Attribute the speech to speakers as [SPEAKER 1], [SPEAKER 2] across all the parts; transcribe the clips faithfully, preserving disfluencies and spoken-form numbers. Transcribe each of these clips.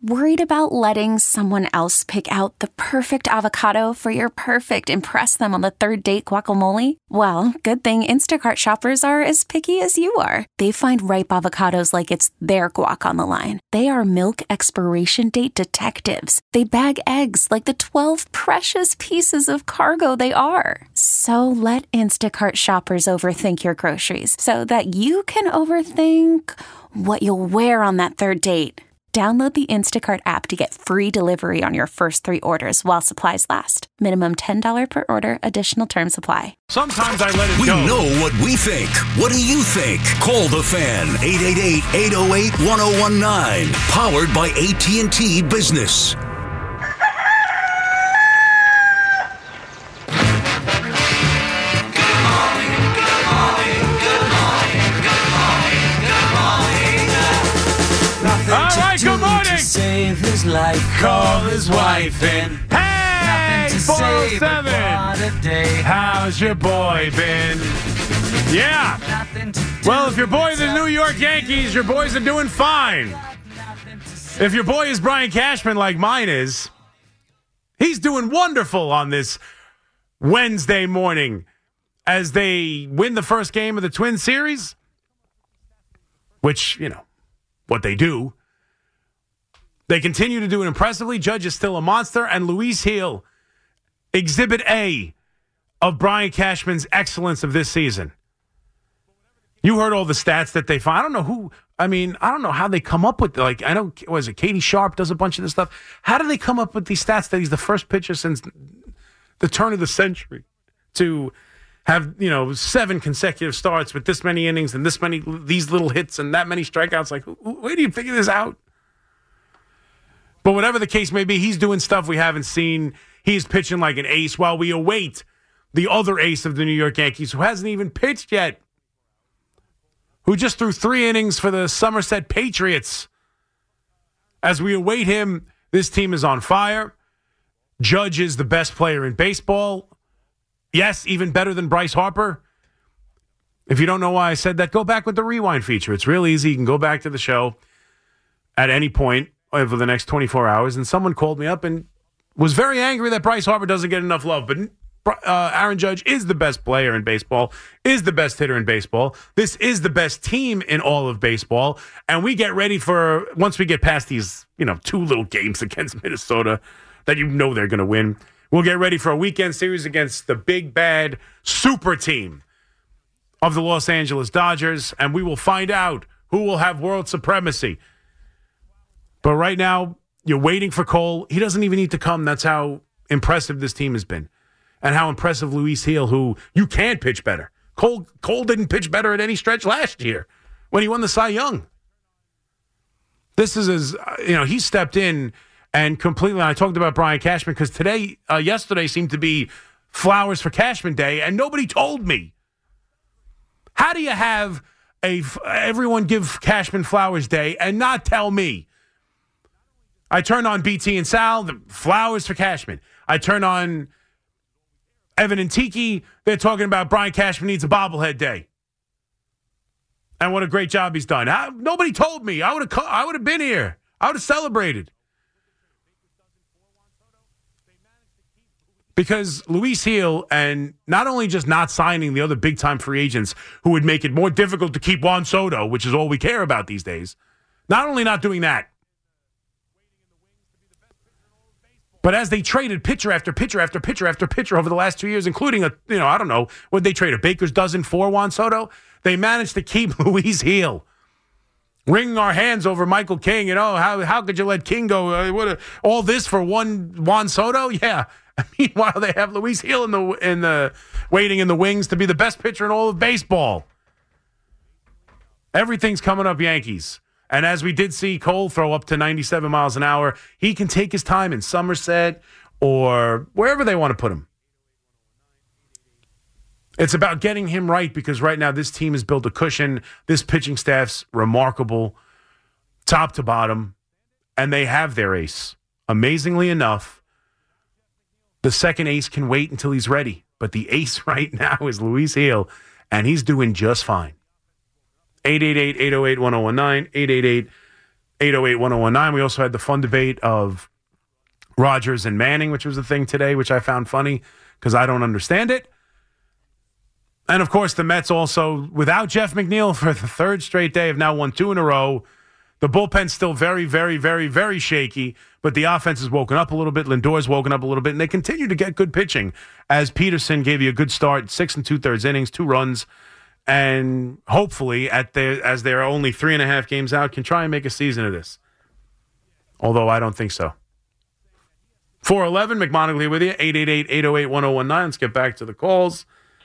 [SPEAKER 1] Worried about letting someone else pick out the perfect avocado for your perfect impress them on the third date guacamole? Well, good thing Instacart shoppers are as picky as you are. They find ripe avocados like it's their guac on the line. They are milk expiration date detectives. They bag eggs like the twelve precious pieces of cargo they are. So let Instacart shoppers overthink your groceries so that you can overthink what you'll wear on that third date. Download the Instacart app to get free delivery on your first three orders while supplies last. Minimum ten dollars per order. Additional terms apply.
[SPEAKER 2] Sometimes I let it
[SPEAKER 3] we
[SPEAKER 2] go.
[SPEAKER 3] We know what we think. What do you think? Call the Fan. eight eight eight, eight oh eight, one oh one nine. Powered by A T and T Business.
[SPEAKER 2] Save his life, call his wife in. Hey, four oh seven. How's your boy been? Yeah. Well, if your boy the New York Yankees, your boys are doing fine. If your boy is Brian Cashman like mine is, he's doing wonderful on this Wednesday morning as they win the first game of the Twin Series, which, you know, what they do. They continue to do it impressively. Judge is still a monster. And Luis Gil, exhibit A of Brian Cashman's excellence of this season. You heard all the stats that they find. I don't know who, I mean, I don't know how they come up with, like, I know, was it Katie Sharp does a bunch of this stuff. How do they come up with these stats that he's the first pitcher since the turn of the century to have, you know, seven consecutive starts with this many innings and this many, these little hits and that many strikeouts? Like, where do you figure this out? But whatever the case may be, he's doing stuff we haven't seen. He's pitching like an ace while we await the other ace of the New York Yankees, who hasn't even pitched yet, who just threw three innings for the Somerset Patriots. As we await him, this team is on fire. Judge is the best player in baseball. Yes, even better than Bryce Harper. If you don't know why I said that, go back with the rewind feature. It's real easy. You can go back to the show at any point over the next twenty-four hours, and someone called me up and was very angry that Bryce Harper doesn't get enough love. But uh, Aaron Judge is the best player in baseball, is the best hitter in baseball. This is the best team in all of baseball, and we get ready for, once we get past these, you know, two little games against Minnesota that you know they're going to win, we'll get ready for a weekend series against the big, bad super team of the Los Angeles Dodgers, and we will find out who will have world supremacy. But right now, you're waiting for Cole. He doesn't even need to come. That's how impressive this team has been. And how impressive Luis Gil, who you can pitch better. Cole Cole didn't pitch better at any stretch last year when he won the Cy Young. This is as, you know, he stepped in and completely, I talked about Brian Cashman because today, uh, yesterday seemed to be Flowers for Cashman Day, and nobody told me. How do you have a everyone give Cashman Flowers Day and not tell me? I turn on B T and Sal, the Flowers for Cashman. I turn on Evan and Tiki. They're talking about Brian Cashman needs a bobblehead day. And what a great job he's done. I, nobody told me. I would have I would have been here. I would have celebrated. Because Luis Gil, and not only just not signing the other big-time free agents who would make it more difficult to keep Juan Soto, which is all we care about these days, not only not doing that, but as they traded pitcher after pitcher after pitcher after pitcher over the last two years, including a, you know, I don't know, what they trade, a baker's dozen for Juan Soto, they managed to keep Luis Gil. Wringing our hands over Michael King, you know, how how could you let King go? Uh, what a, all this for one Juan Soto? Yeah. Meanwhile, they have Luis Gil in the in the waiting in the wings to be the best pitcher in all of baseball. Everything's coming up Yankees. And as we did see Cole throw up to ninety-seven miles an hour, he can take his time in Somerset or wherever they want to put him. It's about getting him right because right now this team has built a cushion. This pitching staff's remarkable, top to bottom, and they have their ace. Amazingly enough, the second ace can wait until he's ready. But the ace right now is Luis Gil, and he's doing just fine. eight eight eight, eight oh eight, one oh one nine, eight eight eight, eight oh eight, one oh one nine. We also had the fun debate of Rodgers and Manning, which was a thing today, which I found funny because I don't understand it. And, of course, the Mets also, without Jeff McNeil for the third straight day, have now won two in a row. The bullpen's still very, very, very, very shaky, but the offense has woken up a little bit. Lindor's woken up a little bit, and they continue to get good pitching as Peterson gave you a good start, six and two-thirds innings, two runs, and hopefully, at their, as they're only three and a half games out, can try and make a season of this. Although I don't think so. four eleven, McMonagly with you, eight eight eight, eight oh eight, one oh one nine. Let's get back to the calls.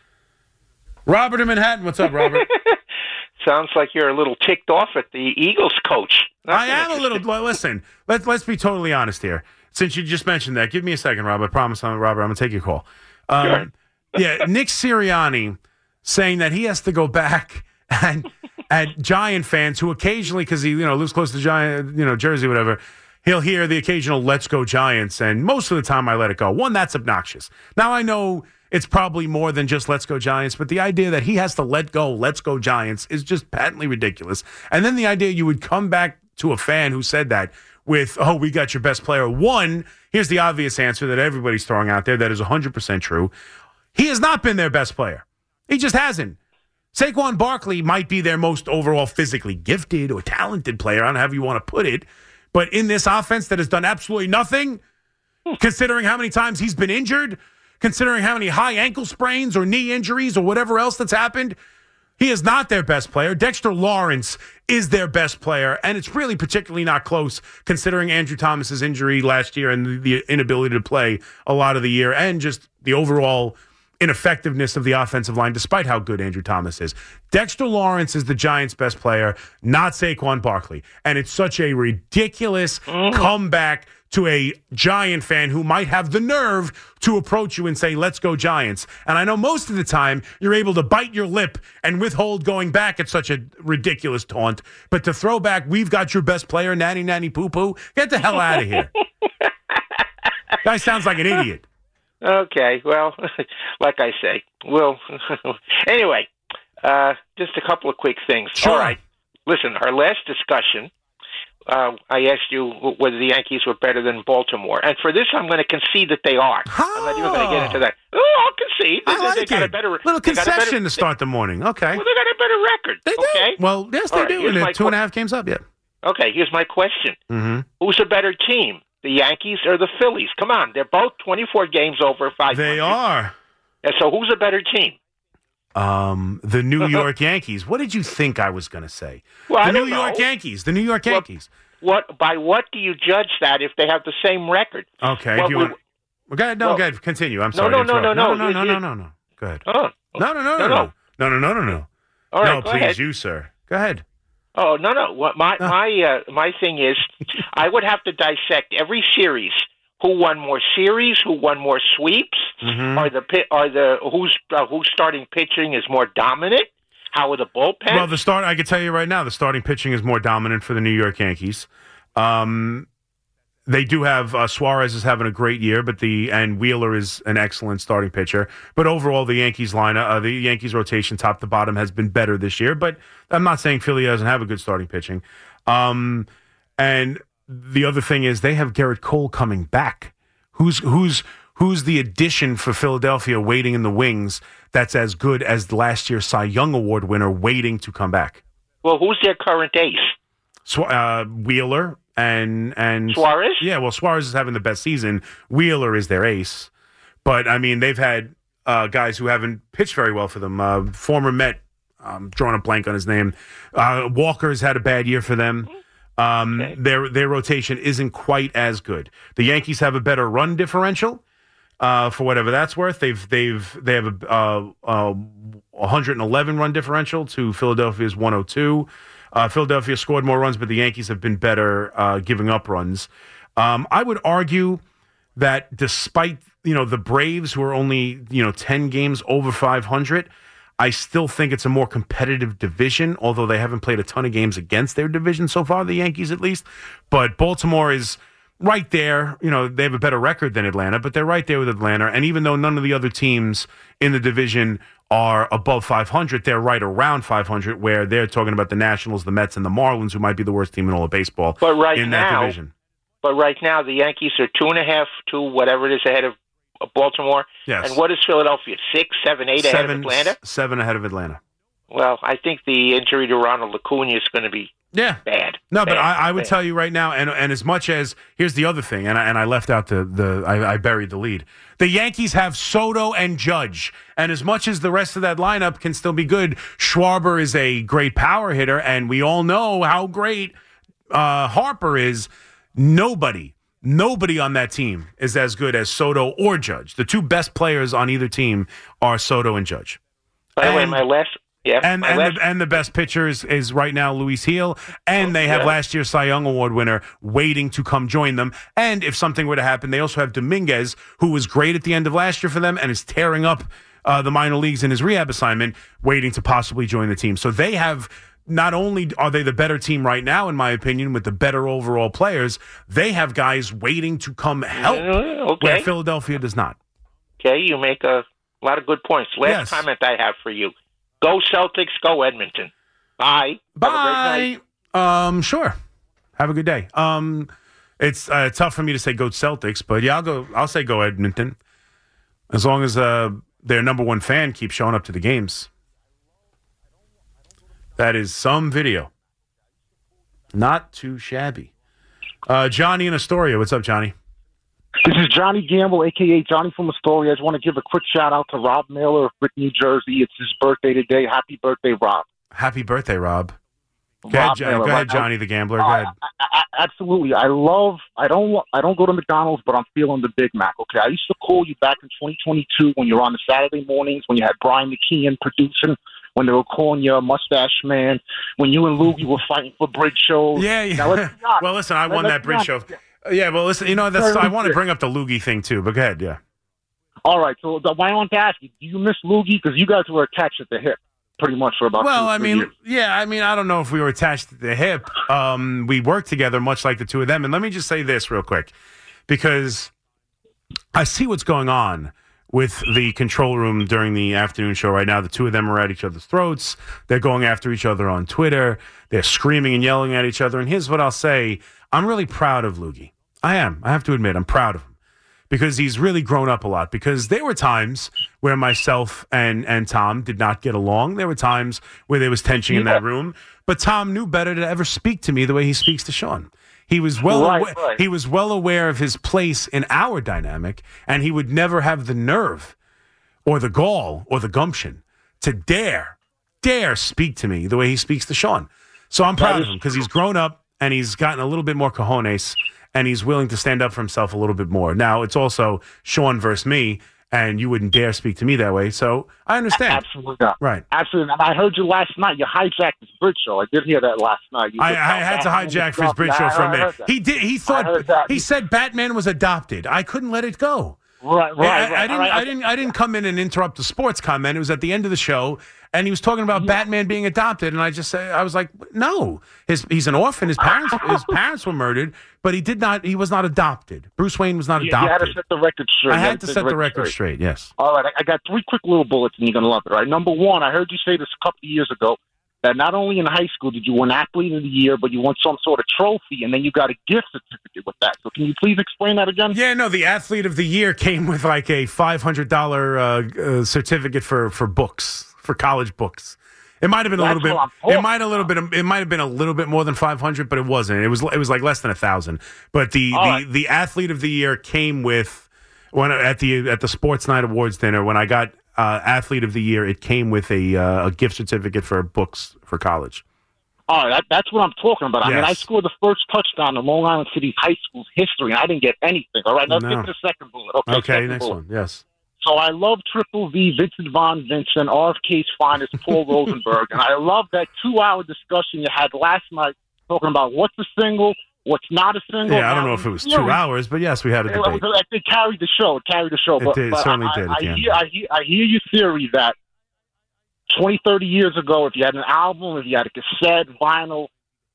[SPEAKER 2] Robert in Manhattan. What's up, Robert?
[SPEAKER 4] Sounds like you're a little ticked off at the Eagles coach. That's
[SPEAKER 2] I am a little. Listen, let's let's be totally honest here. Since you just mentioned that, give me a second, Robert. I promise, I'm, Robert, I'm going to take your call. Um,
[SPEAKER 4] sure.
[SPEAKER 2] Yeah, Nick Sirianni saying that he has to go back and at Giant fans who occasionally, because he you know lives close to Giant, you know Jersey, whatever, he'll hear the occasional "Let's go Giants," and most of the time I let it go. One, that's obnoxious. Now I know. It's probably more than just let's go Giants, but the idea that he has to let go, let's go Giants is just patently ridiculous. And then the idea you would come back to a fan who said that with, oh, we got your best player. One, here's the obvious answer that everybody's throwing out there that is one hundred percent true. He has not been their best player. He just hasn't. Saquon Barkley might be their most overall physically gifted or talented player, I don't know how you want to put it, but in this offense that has done absolutely nothing, considering how many times he's been injured, considering how many high ankle sprains or knee injuries or whatever else that's happened, he is not their best player. Dexter Lawrence is their best player, and it's really particularly not close considering Andrew Thomas's injury last year and the inability to play a lot of the year and just the overall ineffectiveness of the offensive line, despite how good Andrew Thomas is. Dexter Lawrence is the Giants' best player, not Saquon Barkley. And it's such a ridiculous mm. comeback to a Giant fan who might have the nerve to approach you and say, let's go Giants. And I know most of the time you're able to bite your lip and withhold going back at such a ridiculous taunt. But to throw back, we've got your best player, nanny, nanny, poo-poo, get the hell out of here. Guy sounds like an idiot.
[SPEAKER 4] Okay, well, like I say, well, anyway, uh, just a couple of quick things.
[SPEAKER 2] Sure.
[SPEAKER 4] All right, listen, our last discussion, uh, I asked you whether the Yankees were better than Baltimore. And for this, I'm going to concede that they are.
[SPEAKER 2] Oh.
[SPEAKER 4] I'm not even going to get into that. Oh, I'll concede.
[SPEAKER 2] I like
[SPEAKER 4] they
[SPEAKER 2] it.
[SPEAKER 4] got a better,
[SPEAKER 2] little concession
[SPEAKER 4] better,
[SPEAKER 2] to start the morning. Okay.
[SPEAKER 4] Well, they got a better record.
[SPEAKER 2] They do.
[SPEAKER 4] Okay?
[SPEAKER 2] Well, yes, they
[SPEAKER 4] All
[SPEAKER 2] do.
[SPEAKER 4] right,
[SPEAKER 2] And they're two
[SPEAKER 4] qu-
[SPEAKER 2] and a half games up, yeah.
[SPEAKER 4] Okay, here's my question.
[SPEAKER 2] Mm-hmm.
[SPEAKER 4] Who's a better team? The Yankees or the Phillies? Come on, they're both twenty-four games over five hundred.
[SPEAKER 2] They are.
[SPEAKER 4] And so who's a better team?
[SPEAKER 2] Um, the New York Yankees. What did you think I was going to say?
[SPEAKER 4] Well,
[SPEAKER 2] the
[SPEAKER 4] I
[SPEAKER 2] New
[SPEAKER 4] don't
[SPEAKER 2] York
[SPEAKER 4] know.
[SPEAKER 2] Yankees. The New York
[SPEAKER 4] Well,
[SPEAKER 2] Yankees.
[SPEAKER 4] What by what do you judge that if they have the same record?
[SPEAKER 2] Okay.
[SPEAKER 4] Well,
[SPEAKER 2] do you
[SPEAKER 4] we,
[SPEAKER 2] want? Well, go ahead. No,
[SPEAKER 4] well,
[SPEAKER 2] go ahead. Continue. I'm
[SPEAKER 4] no,
[SPEAKER 2] sorry.
[SPEAKER 4] no,
[SPEAKER 2] to
[SPEAKER 4] no,
[SPEAKER 2] interrupt.
[SPEAKER 4] no,
[SPEAKER 2] no, no,
[SPEAKER 4] no,
[SPEAKER 2] no,
[SPEAKER 4] you-
[SPEAKER 2] no, no, no. Go ahead.
[SPEAKER 4] Oh,
[SPEAKER 2] No, no, no, no,
[SPEAKER 4] no,
[SPEAKER 2] no,
[SPEAKER 4] no.
[SPEAKER 2] no, no, no, no, no.
[SPEAKER 4] All right,
[SPEAKER 2] no,
[SPEAKER 4] go
[SPEAKER 2] please,
[SPEAKER 4] ahead.
[SPEAKER 2] you, sir. Go ahead.
[SPEAKER 4] Oh no, no. What my
[SPEAKER 2] No.
[SPEAKER 4] my uh, my thing is, I would have to dissect every series. Who won more series? Who won more sweeps?
[SPEAKER 2] Mm-hmm.
[SPEAKER 4] Are the pi- are the who's uh, who's starting pitching is more dominant? How are the bullpen?
[SPEAKER 2] Well, the start. I can tell you right now, the starting pitching is more dominant for the New York Yankees. Um, they do have uh, Suarez is having a great year, but the and Wheeler is an excellent starting pitcher. But overall, the Yankees lineup, uh, the Yankees rotation, top to bottom, has been better this year. But I'm not saying Philly doesn't have a good starting pitching. Um, and the other thing is they have Garrett Cole coming back. Who's who's who's the addition for Philadelphia waiting in the wings that's as good as last year's Cy Young Award winner waiting to come back?
[SPEAKER 4] Well, who's their current ace?
[SPEAKER 2] Su- uh, Wheeler and and
[SPEAKER 4] Suarez?
[SPEAKER 2] Yeah, well, Suarez is having the best season. Wheeler is their ace, but I mean they've had uh, guys who haven't pitched very well for them. Uh, former Met, I'm drawing a blank on his name. Uh, Walker's had a bad year for them. Um,
[SPEAKER 4] Okay.
[SPEAKER 2] Their their rotation isn't quite as good. The Yankees have a better run differential, uh, for whatever that's worth. They've they've they have a uh, uh, one hundred eleven run differential to Philadelphia's one oh two. Uh, Philadelphia scored more runs, but the Yankees have been better uh, giving up runs. Um, I would argue that despite you know the Braves, who are only you know ten games over five hundred. I still think it's a more competitive division, although they haven't played a ton of games against their division so far, the Yankees at least. But Baltimore is right there. You know, they have a better record than Atlanta, but they're right there with Atlanta. And even though none of the other teams in the division are above five hundred, they're right around five hundred, where they're talking about the Nationals, the Mets, and the Marlins, who might be the worst team in all of baseball
[SPEAKER 4] but right
[SPEAKER 2] in
[SPEAKER 4] now,
[SPEAKER 2] that division.
[SPEAKER 4] But right now, the Yankees are two and a half to whatever it is ahead of Baltimore.
[SPEAKER 2] Yes.
[SPEAKER 4] And what is Philadelphia? Six, seven, eight
[SPEAKER 2] seven,
[SPEAKER 4] ahead of Atlanta?
[SPEAKER 2] Seven ahead of Atlanta.
[SPEAKER 4] Well, I think the injury to Ronald Acuna is going to be
[SPEAKER 2] yeah.
[SPEAKER 4] bad.
[SPEAKER 2] No,
[SPEAKER 4] bad,
[SPEAKER 2] but I, I would
[SPEAKER 4] bad.
[SPEAKER 2] tell you right now, and and as much as, here's the other thing, and I, and I left out the, the I, I buried the lead. The Yankees have Soto and Judge, and as much as the rest of that lineup can still be good, Schwarber is a great power hitter, and we all know how great uh, Harper is. Nobody, nobody on that team is as good as Soto or Judge. The two best players on either team are Soto and Judge.
[SPEAKER 4] By the
[SPEAKER 2] and,
[SPEAKER 4] way, my last... Yeah,
[SPEAKER 2] and and
[SPEAKER 4] last,
[SPEAKER 2] the, and the best pitcher is, is right now Luis Gil, and they have
[SPEAKER 4] yeah.
[SPEAKER 2] last year's Cy Young Award winner waiting to come join them. And if something were to happen, they also have Dominguez, who was great at the end of last year for them and is tearing up uh, the minor leagues in his rehab assignment, waiting to possibly join the team. So they have, not only are they the better team right now, in my opinion, with the better overall players, they have guys waiting to come help,
[SPEAKER 4] uh, okay.
[SPEAKER 2] where Philadelphia does not.
[SPEAKER 4] Okay, you make a lot of good points. Last
[SPEAKER 2] Yes.
[SPEAKER 4] comment I have for you. Go Celtics, go Edmonton. Bye.
[SPEAKER 2] Bye.
[SPEAKER 4] Have a great
[SPEAKER 2] night. Um, sure. Have a good day. Um, it's uh, tough for me to say go Celtics, but yeah, I'll go. I'll say go Edmonton, as long as uh, their number one fan keeps showing up to the games. That is some video. Not too shabby. Uh, Johnny in Astoria. What's up, Johnny?
[SPEAKER 5] This is Johnny Gamble, a k a. Johnny from Astoria. I just want to give a quick shout-out to Rob Mailer of Brick, New Jersey. It's his birthday today. Happy birthday, Rob.
[SPEAKER 2] Happy birthday, Rob. Go
[SPEAKER 5] Rob
[SPEAKER 2] ahead,
[SPEAKER 5] Mailer,
[SPEAKER 2] go ahead
[SPEAKER 5] right?
[SPEAKER 2] Johnny the Gambler. Go
[SPEAKER 5] Uh,
[SPEAKER 2] ahead.
[SPEAKER 5] I, I, absolutely. I love – I don't I don't go to McDonald's, but I'm feeling the Big Mac, okay? I used to call you back in twenty twenty-two when you were on the Saturday mornings, when you had Brian McKeon producing, when they were calling you a Mustache Man, when you and Loogie were fighting for bridge shows.
[SPEAKER 2] Yeah, yeah.
[SPEAKER 5] Now, let's be honest.
[SPEAKER 2] Well, listen, I
[SPEAKER 5] Let-
[SPEAKER 2] won
[SPEAKER 5] let's
[SPEAKER 2] that
[SPEAKER 5] be
[SPEAKER 2] bridge show.
[SPEAKER 5] honest.
[SPEAKER 2] Yeah, well, listen, you know, that's I want to bring up the Loogie thing, too, but go ahead, yeah.
[SPEAKER 5] All right, so the, I want to ask you, do you miss Loogie? Because you guys were attached at the hip pretty much for about
[SPEAKER 2] Well,
[SPEAKER 5] two,
[SPEAKER 2] I
[SPEAKER 5] three
[SPEAKER 2] mean,
[SPEAKER 5] years.
[SPEAKER 2] yeah, I mean, I don't know if we were attached to the hip. Um, we worked together much like the two of them. And let me just say this real quick, because I see what's going on with the control room during the afternoon show right now. The two of them are at each other's throats. They're going after each other on Twitter. They're screaming and yelling at each other. And here's what I'll say. I'm really proud of Loogie. I am. I have to admit, I'm proud of him because he's really grown up a lot. Because there were times where myself and, and Tom did not get along. There were times where there was tension in that room. But Tom knew better to ever speak to me the way he speaks to Sean. He was well
[SPEAKER 5] Right,
[SPEAKER 2] awa-
[SPEAKER 5] right.
[SPEAKER 2] he was well aware of his place in our dynamic, and he would never have the nerve or the gall or the gumption to dare, dare speak to me the way he speaks to Sean. So I'm proud of him because he's grown up and he's gotten a little bit more cojones and he's willing to stand up for himself a little bit more. Now, it's also Sean versus me, and you wouldn't dare speak to me that way, so I understand.
[SPEAKER 5] Absolutely not.
[SPEAKER 2] Right.
[SPEAKER 5] Absolutely. And I heard you last night. You hijacked his bridge show. I did hear that last night. You
[SPEAKER 2] I,
[SPEAKER 5] just
[SPEAKER 2] I had to
[SPEAKER 5] Batman
[SPEAKER 2] hijack for his
[SPEAKER 5] stuff.
[SPEAKER 2] bridge
[SPEAKER 5] Yeah,
[SPEAKER 2] show
[SPEAKER 5] I
[SPEAKER 2] for a
[SPEAKER 5] heard
[SPEAKER 2] minute.
[SPEAKER 5] that.
[SPEAKER 2] He did. He thought
[SPEAKER 5] heard that.
[SPEAKER 2] he said Batman was adopted. I couldn't let it go.
[SPEAKER 5] Right, right,
[SPEAKER 2] I,
[SPEAKER 5] right.
[SPEAKER 2] I didn't.
[SPEAKER 5] All right,
[SPEAKER 2] I didn't. I didn't come in and interrupt the sports comment. It was at the end of the show, and he was talking about Batman being adopted, and I just say, I was like, no, his he's an orphan. His parents, his parents were murdered, but he did not. He was not adopted. Bruce Wayne was not
[SPEAKER 5] You, you had to
[SPEAKER 2] adopted.
[SPEAKER 5] set the record straight.
[SPEAKER 2] I
[SPEAKER 5] You
[SPEAKER 2] had to set the record straight. Yes.
[SPEAKER 5] All right, I, I got three quick little bullets, and you're going to love it. All right, number one, I heard you say this a couple of years ago, that not only in high school did you win Athlete of the Year, but you won some sort of trophy, and then you got a gift certificate with that. So can you please explain that again?
[SPEAKER 2] Yeah, no, the Athlete of the Year came with like a five hundred dollars uh, uh, certificate for, for books, for college books. It might have been a
[SPEAKER 5] That's
[SPEAKER 2] little bit.
[SPEAKER 5] what I'm
[SPEAKER 2] It
[SPEAKER 5] talking
[SPEAKER 2] might a little bit. It might have been a little bit more than five hundred, but it wasn't. It was. It was like less than a thousand. But the
[SPEAKER 5] All
[SPEAKER 2] the,
[SPEAKER 5] right.
[SPEAKER 2] the Athlete of the Year came with when at the at the Sports Night Awards dinner when I got uh, Athlete of the Year. It came with a uh, a gift certificate for books for college.
[SPEAKER 5] All right, that, that's what I'm talking about. I mean,
[SPEAKER 2] Yes.
[SPEAKER 5] I scored the first touchdown in Long Island City High School's history, and I didn't get anything. All right, let's
[SPEAKER 2] No.
[SPEAKER 5] get to the second bullet. Okay,
[SPEAKER 2] Okay,
[SPEAKER 5] second
[SPEAKER 2] next
[SPEAKER 5] bullet.
[SPEAKER 2] one. Yes.
[SPEAKER 5] So I love Triple V, Vincent Von Vincent, R F K's finest, Paul Rosenberg. And I love that two-hour discussion you had last night talking about what's a single, what's not a single.
[SPEAKER 2] Yeah, I don't
[SPEAKER 5] Now,
[SPEAKER 2] know if it was
[SPEAKER 5] you know,
[SPEAKER 2] two hours, but yes, we had a
[SPEAKER 5] It,
[SPEAKER 2] debate.
[SPEAKER 5] it, it carried the show. It carried the show.
[SPEAKER 2] It
[SPEAKER 5] but,
[SPEAKER 2] did, it
[SPEAKER 5] but
[SPEAKER 2] certainly
[SPEAKER 5] I,
[SPEAKER 2] did
[SPEAKER 5] I,
[SPEAKER 2] at the
[SPEAKER 5] I,
[SPEAKER 2] end.
[SPEAKER 5] hear, I, hear, I hear your theory that twenty, thirty years ago, if you had an album, if you had a cassette, vinyl, if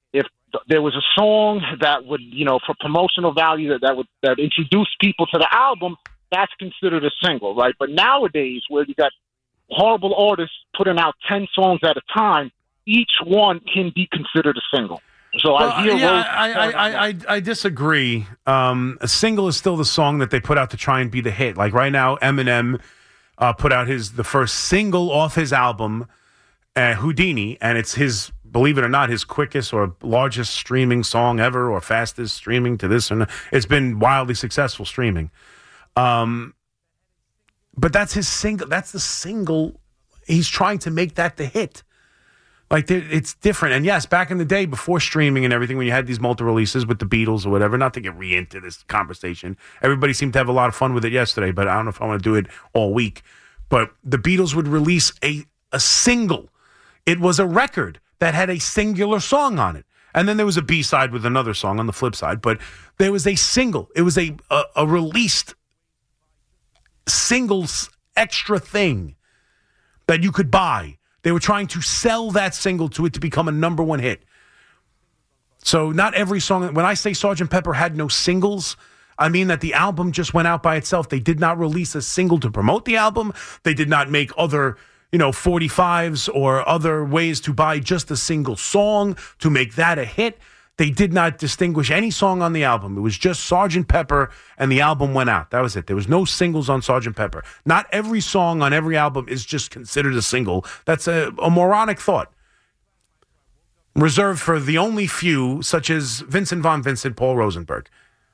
[SPEAKER 5] there was a song that would, you know, for promotional value that, that would that introduced people to the album, that's considered a single, right? But nowadays, where you got horrible artists putting out ten songs at a time, each one can be considered a single. So
[SPEAKER 2] well,
[SPEAKER 5] I hear
[SPEAKER 2] yeah,
[SPEAKER 5] Rose
[SPEAKER 2] I, I, I, I, I disagree. Um, a single is still the song that they put out to try and be the hit. Like right now, Eminem uh, put out his the first single off his album, uh, Houdini, and it's his, believe it or not, his quickest or largest streaming song ever, or fastest streaming to this. And it's been wildly successful streaming. Um, but that's his single. That's the single. He's trying to make that the hit. Like, it's different. And yes, back in the day, before streaming and everything, when you had these multi-releases with the Beatles or whatever, not to get re into this conversation, everybody seemed to have a lot of fun with it yesterday, but I don't know if I want to do it all week. But the Beatles would release a, a single. It was a record that had a singular song on it. And then there was a B-side with another song on the flip side. But there was a single. It was a, a, a released singles extra thing that you could buy. They were trying to sell that single to it to become a number one hit. So not every song, when I say Sergeant Pepper had no singles, I mean that the album just went out by itself. They did not release a single to promote the album. They did not make other, you know, forty-fives or other ways to buy just a single song to make that a hit. They did not distinguish any song on the album. It was just Sergeant Pepper, and the album went out. That was it. There was no singles on Sergeant Pepper. Not every song on every album is just considered a single. That's a, a moronic thought. Reserved for the only few, such as Vincent Von Vincent, Paul Rosenberg.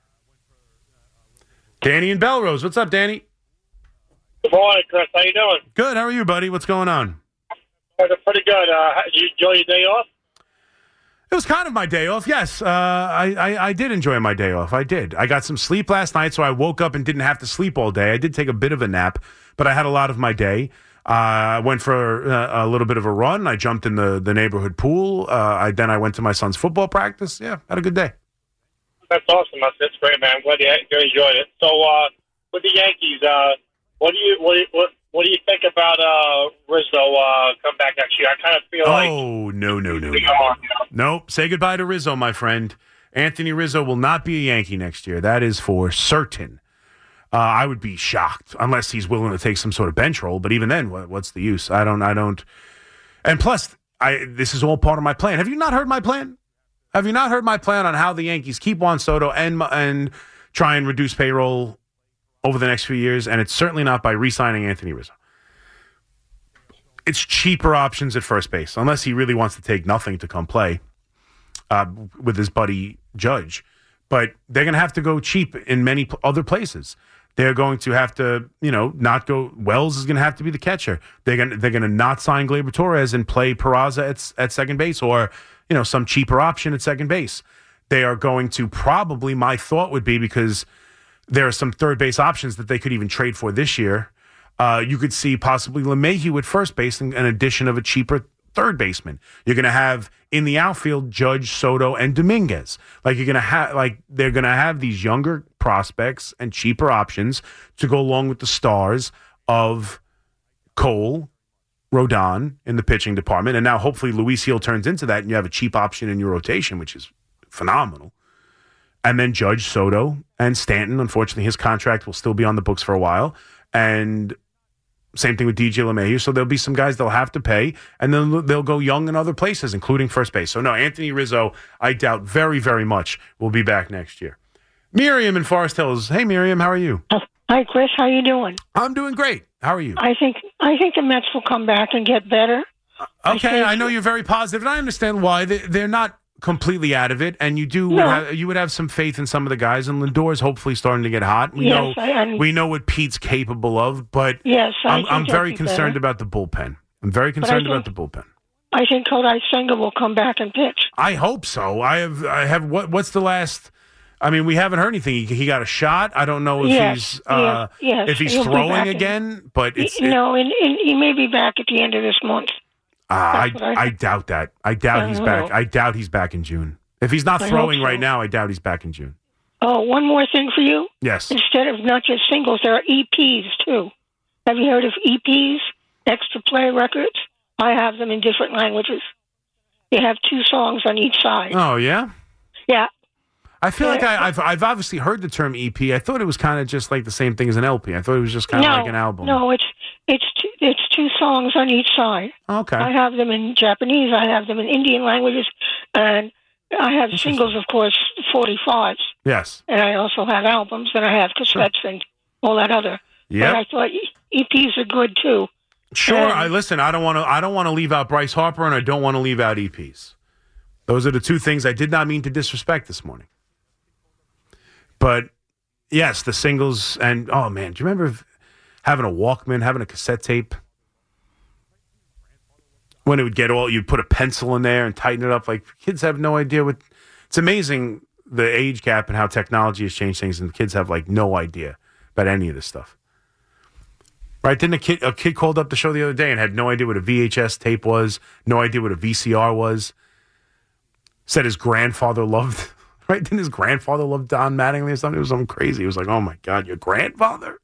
[SPEAKER 2] Danny and Belrose. What's up, Danny?
[SPEAKER 6] Good morning, Chris. How you doing?
[SPEAKER 2] Good. How are you, buddy? What's going on?
[SPEAKER 6] Pretty good. Uh, did you enjoy your day off?
[SPEAKER 2] It was kind of my day off, yes. Uh, I, I, I did enjoy my day off. I did. I got some sleep last night, so I woke up and didn't have to sleep all day. I did take a bit of a nap, but I had a lot of my day. Uh, I went for uh, a little bit of a run. I jumped in the, the neighborhood pool. Uh, I Then I went to my son's football practice. Yeah, had a good day.
[SPEAKER 6] That's awesome. That's, that's great, man. I'm glad you, you enjoyed it. So, uh, with the Yankees, uh, what do you what do you, what, what do you think about uh, Rizzo uh, come back next year? I kind of feel
[SPEAKER 2] oh,
[SPEAKER 6] like
[SPEAKER 2] oh no no no no.
[SPEAKER 6] On, you know?
[SPEAKER 2] Nope. Say goodbye to Rizzo, my friend. Anthony Rizzo will not be a Yankee next year. That is for certain. Uh, I would be shocked unless he's willing to take some sort of bench role. But even then, what, what's the use? I don't. I don't. And plus, I this is all part of my plan. Have you not heard my plan? Have you not heard my plan on how the Yankees keep Juan Soto and and try and reduce payroll over the next few years? And it's certainly not by re-signing Anthony Rizzo. It's cheaper options at first base, unless he really wants to take nothing to come play uh, with his buddy Judge. But they're going to have to go cheap in many p- other places. They're going to have to, you know, not go. Wells is going to have to be the catcher. They're going to, they're going to not sign Gleyber Torres and play Peraza at at second base, or you know, some cheaper option at second base. They are going to probably. My thought would be, because there are some third base options that they could even trade for this year. Uh, you could see possibly LeMahieu at first base and an addition of a cheaper third baseman. You're going to have in the outfield Judge, Soto, and Dominguez. Like you're going to have, like they're going to have these younger prospects and cheaper options to go along with the stars of Cole, Rodon in the pitching department, and now hopefully Luis Gil turns into that, and you have a cheap option in your rotation, which is phenomenal. And then Judge, Soto, and Stanton. Unfortunately, his contract will still be on the books for a while. And same thing with D J LeMahieu. So there'll be some guys they'll have to pay, and then they'll go young in other places, including first base. So no, Anthony Rizzo, I doubt very, very much will be back next year. Miriam in Forest Hills. Hey, Miriam, how are you?
[SPEAKER 7] Hi, Chris. How you doing?
[SPEAKER 2] I'm doing great. How are you?
[SPEAKER 7] I think I think the Mets will come back and get better.
[SPEAKER 2] Okay, I,
[SPEAKER 7] I
[SPEAKER 2] know you're very positive, and I understand why. They, they're not completely out of it, and you do
[SPEAKER 7] No.
[SPEAKER 2] would have, you would have some faith in some of the guys, and Lindor's hopefully starting to get hot. We
[SPEAKER 7] Yes,
[SPEAKER 2] know
[SPEAKER 7] I- I'm-
[SPEAKER 2] we know what Pete's capable of, but
[SPEAKER 7] Yes, I
[SPEAKER 2] I'm,
[SPEAKER 7] think
[SPEAKER 2] I'm
[SPEAKER 7] they'll
[SPEAKER 2] very
[SPEAKER 7] be
[SPEAKER 2] concerned
[SPEAKER 7] better.
[SPEAKER 2] about the bullpen. I'm very
[SPEAKER 7] I
[SPEAKER 2] concerned
[SPEAKER 7] think-
[SPEAKER 2] about the bullpen.
[SPEAKER 7] I think Kodai Senga will come back and pitch.
[SPEAKER 2] I hope so. I have I have what what's the last? I mean, we haven't heard anything. He, he got a shot. I don't know if
[SPEAKER 7] Yes,
[SPEAKER 2] he's uh,
[SPEAKER 7] yes, yes.
[SPEAKER 2] if he's
[SPEAKER 7] He'll be
[SPEAKER 2] throwing
[SPEAKER 7] back in-
[SPEAKER 2] again, but it's
[SPEAKER 7] He- no, and, and he may be back at the end of this month.
[SPEAKER 2] Uh, I,
[SPEAKER 7] That's what I-
[SPEAKER 2] I doubt that. I doubt
[SPEAKER 7] I
[SPEAKER 2] he's
[SPEAKER 7] don't
[SPEAKER 2] back.
[SPEAKER 7] know.
[SPEAKER 2] I doubt he's back in June. If he's not
[SPEAKER 7] I
[SPEAKER 2] throwing
[SPEAKER 7] hope so.
[SPEAKER 2] right now, I doubt he's back in June.
[SPEAKER 7] Oh, one more thing for you.
[SPEAKER 2] Yes.
[SPEAKER 7] Instead of not just singles, there are E Ps too. Have you heard of E Ps? Extra play records. I have them in different languages. They have two songs on each side.
[SPEAKER 2] Oh, yeah?
[SPEAKER 7] Yeah.
[SPEAKER 2] I feel
[SPEAKER 7] Yeah.
[SPEAKER 2] like I, I've I've obviously heard the term E P. I thought it was kind of just like the same thing as an L P. I thought it was just kind of
[SPEAKER 7] no,
[SPEAKER 2] like an album.
[SPEAKER 7] No, it's it's two, it's two songs on each side.
[SPEAKER 2] Okay.
[SPEAKER 7] I have them in Japanese. I have them in Indian languages, and I have singles, of course, forty-fives.
[SPEAKER 2] Yes.
[SPEAKER 7] And I also have albums, and I have cassettes and all that other.
[SPEAKER 2] Yep.
[SPEAKER 7] But I thought E Ps are good too.
[SPEAKER 2] Sure.
[SPEAKER 7] And-
[SPEAKER 2] I listen. I don't want to. I don't want to leave out Bryce Harper, and I don't want to leave out E Ps. Those are the two things I did not mean to disrespect this morning. But yes, the singles and oh man, do you remember having a Walkman, having a cassette tape? When it would get all, you'd put a pencil in there and tighten it up. Like kids have no idea what. It's amazing the age gap and how technology has changed things, and the kids have like no idea about any of this stuff. Right? Didn't a kid a kid called up the show the other day and had no idea what a V H S tape was, no idea what a V C R was. Said his grandfather loved. Right? Didn't his grandfather love Don Mattingly or something? It was something crazy. It was like, oh my God, your grandfather?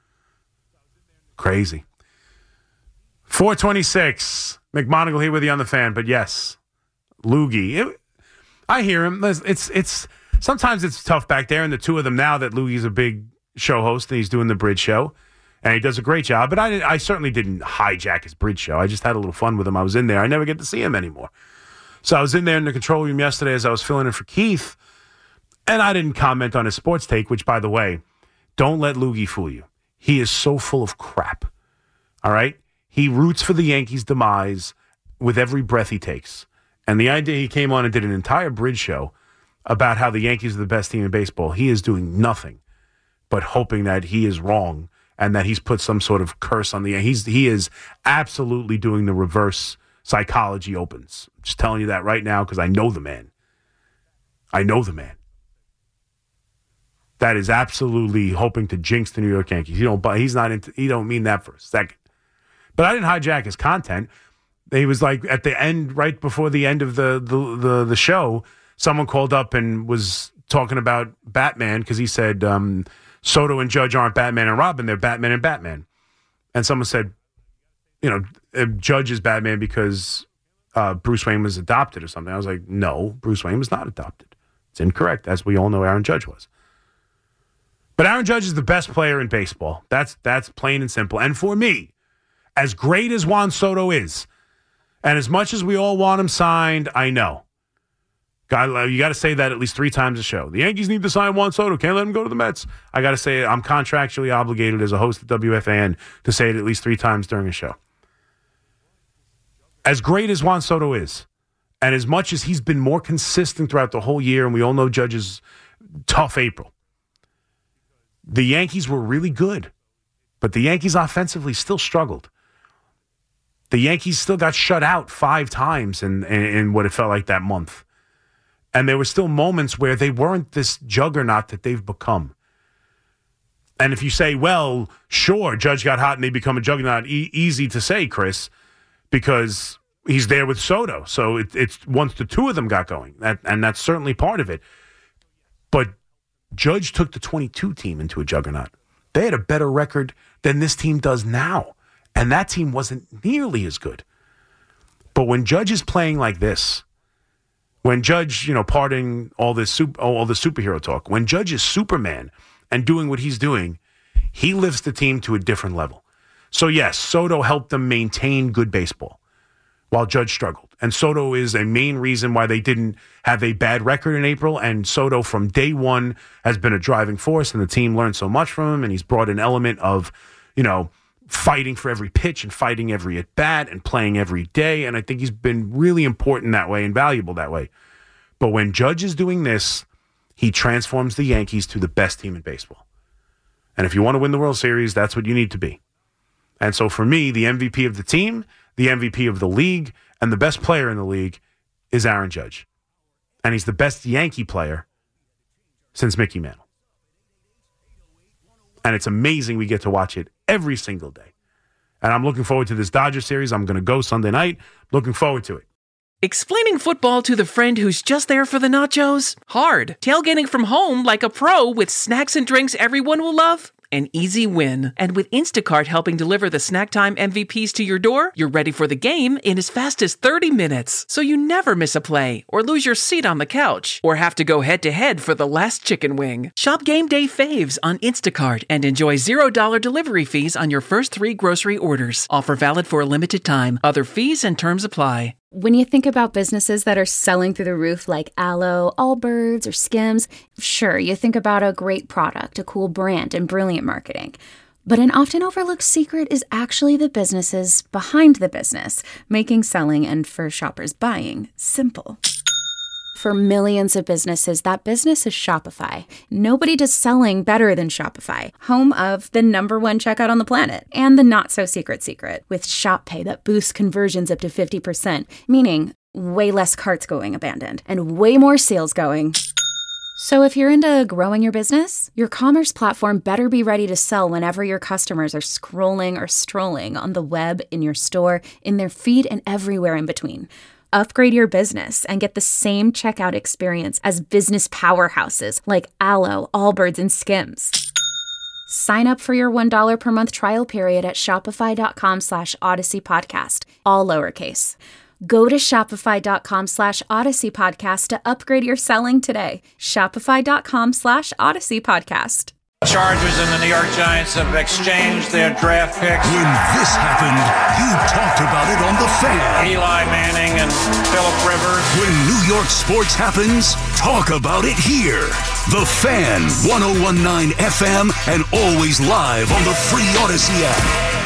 [SPEAKER 2] Crazy. four twenty-six. McMonagle here with you on the Fan. But yes, Loogie. It, I hear him. It's it's sometimes it's tough back there, and the two of them now that Loogie's a big show host and he's doing the Bridge Show, and he does a great job. But I I certainly didn't hijack his Bridge Show. I just had a little fun with him. I was in there. I never get to see him anymore. So I was in there in the control room yesterday as I was filling in for Keith, and I didn't comment on his sports take, which, by the way, don't let Loogie fool you. He is so full of crap. All right? He roots for the Yankees' demise with every breath he takes. And the idea he came on and did an entire Bridge Show about how the Yankees are the best team in baseball, he is doing nothing but hoping that he is wrong and that he's put some sort of curse on the Yankees. He is absolutely doing the reverse psychology opens. I'm just telling you that right now because I know the man. I know the man. That is absolutely hoping to jinx the New York Yankees. He don't, he's not into, he don't mean that for a second. But I didn't hijack his content. He was like at the end, right before the end of the the the, the show, someone called up and was talking about Batman because he said um, Soto and Judge aren't Batman and Robin, they're Batman and Batman. And someone said, you know, Judge is Batman because uh, Bruce Wayne was adopted or something. I was like, no, Bruce Wayne was not adopted. It's incorrect, as we all know Aaron Judge was. But Aaron Judge is the best player in baseball. That's that's plain and simple. And for me, as great as Juan Soto is, and as much as we all want him signed, I know. God, you got to say that at least three times a show. The Yankees need to sign Juan Soto. Can't let him go to the Mets. I got to say it. I'm contractually obligated as a host of W F A N to say it at least three times during a show. As great as Juan Soto is, and as much as he's been more consistent throughout the whole year, and we all know Judge's tough April, the Yankees were really good, but the Yankees offensively still struggled. The Yankees still got shut out five times in, in, in what it felt like that month. And there were still moments where they weren't this juggernaut that they've become. And if you say, well, sure, Judge got hot and they become a juggernaut, e- easy to say, Chris, because he's there with Soto. So it, it's once the two of them got going, that, and that's certainly part of it. But Judge took the twenty-two team into a juggernaut. They had a better record than this team does now. And that team wasn't nearly as good. But when Judge is playing like this, when Judge, you know, parting all this super, all the superhero talk, when Judge is Superman and doing what he's doing, he lifts the team to a different level. So yes, Soto helped them maintain good baseball while Judge struggled. And Soto is a main reason why they didn't have a bad record in April. And Soto from day one has been a driving force, and the team learned so much from him. And he's brought an element of, you know, fighting for every pitch and fighting every at-bat and playing every day. And I think he's been really important that way and valuable that way. But when Judge is doing this, he transforms the Yankees to the best team in baseball. And if you want to win the World Series, that's what you need to be. And so for me, the M V P of the team, the M V P of the league, and the best player in the league is Aaron Judge. And he's the best Yankee player since Mickey Mantle. And it's amazing we get to watch it every single day. And I'm looking forward to this Dodger series. I'm going to go Sunday night. Looking forward to it.
[SPEAKER 8] Explaining football to the friend who's just there for the nachos? Hard. Tailgating from home like a pro with snacks and drinks everyone will love? an easy win. And with Instacart helping deliver the snack time M V Ps to your door, you're ready for the game in as fast as thirty minutes. So you never miss a play, or lose your seat on the couch, or have to go head-to-head for the last chicken wing. Shop Game Day Faves on Instacart and enjoy zero dollars delivery fees on your first three grocery orders. Offer valid for a limited time. Other fees and terms apply.
[SPEAKER 1] When you think about businesses that are selling through the roof like Aloe, Allbirds, or Skims, sure, you think about a great product, a cool brand, and brilliant marketing. But an often overlooked secret is actually the businesses behind the business, making selling and, for shoppers, buying simple. For millions of businesses, that business is Shopify. Nobody does selling better than Shopify, home of the number one checkout on the planet, and the not-so-secret secret, with Shop Pay that boosts conversions up to fifty percent, meaning way less carts going abandoned, and way more sales going. So if you're into growing your business, your commerce platform better be ready to sell whenever your customers are scrolling or strolling on the web, in your store, in their feed, and everywhere in between. Upgrade your business and get the same checkout experience as business powerhouses like Aloe, Allbirds, and Skims. Sign up for your one dollar per month trial period at shopify.com slash Odyssey Podcast, all lowercase. Go to shopify.com slash Odyssey Podcast to upgrade your selling today. Shopify.com slash Odyssey Podcast.
[SPEAKER 9] Chargers and the New York Giants have exchanged their draft picks.
[SPEAKER 3] When this happened, you talked about it on The Fan.
[SPEAKER 9] Eli Manning and Phillip Rivers.
[SPEAKER 3] When New York sports happens, talk about it here. The Fan, one oh one point nine F M, and always live on the free Odyssey app.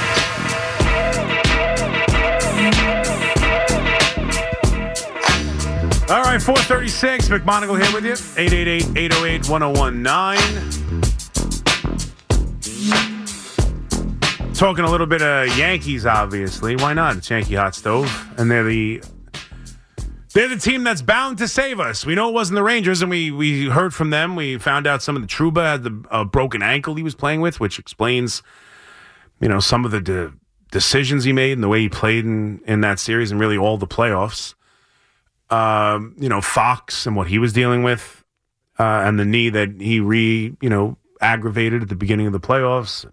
[SPEAKER 2] All right, four thirty-six, McMonagle here with you. eight eight eight, eight oh eight, one oh one nine. Talking a little bit of Yankees, obviously. Why not? It's Yankee Hot Stove, and they're the they're the team that's bound to save us. We know it wasn't the Rangers, and we we heard from them. We found out some of the Trouba had the uh, broken ankle he was playing with, which explains, you know, some of the de- decisions he made and the way he played in, in that series and really all the playoffs. Um, you know, Fox and what he was dealing with, uh, and the knee that he re you know aggravated at the beginning of the playoffs.